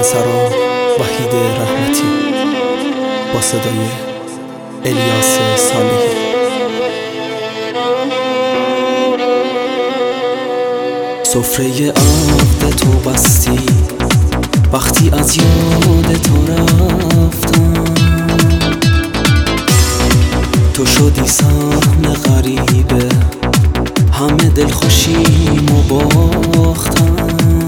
پسران وحید رحمتی با صدای الیاس صالحی. سفره عقد تو بستی وقتی از یاد تو رفتم، تو شدی سهم غریبه همه دلخوشیمو باختم.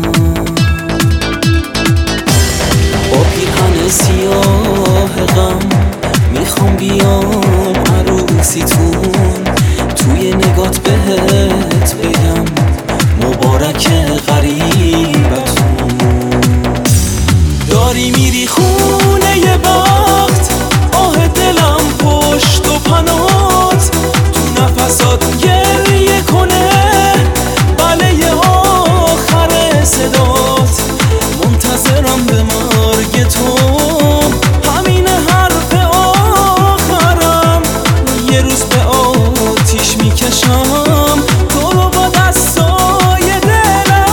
با پیرهن سیاه غم میخوام بیام عروسیتون، توی نگات بهت بگم مبارک غریبتون. داری میری خونه ی بخت، آه دلم پشت و پنات، تو نفسات گریه کنه بله آخر صدات. منتظرم به مرگ تو، همین حرف آخرم. یه روز به آتیش میکشم تو رو با دستای دلم.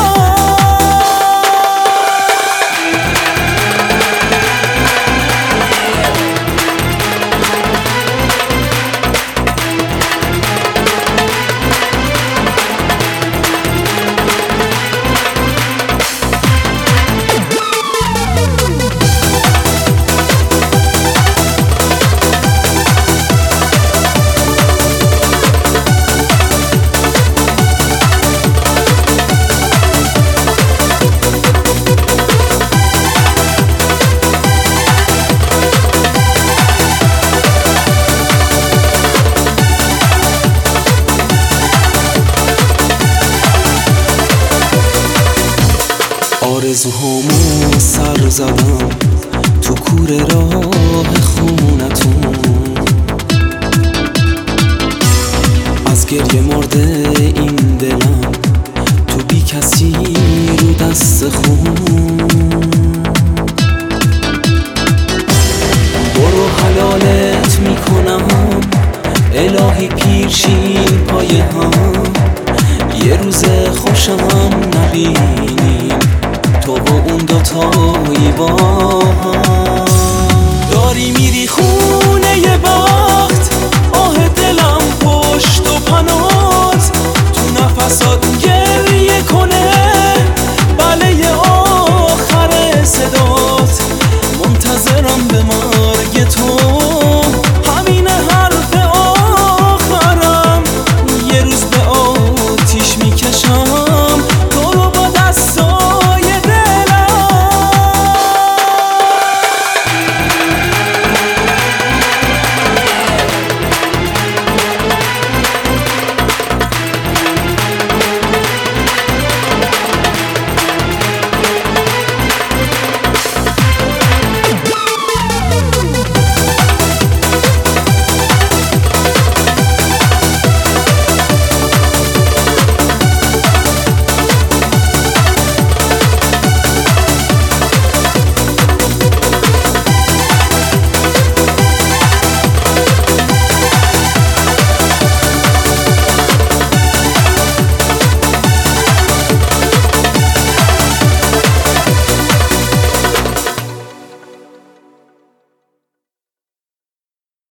آرزوهامو سر زدم تو کوره راه خونتون، از گریه مرده این دلم تو بی کسی رو دست خون. برو حلالت میکنم الهی پیرشین پای هم، یه روز خوشم نبینیم تو و اون دوتایی با هم. داری میری خونه ی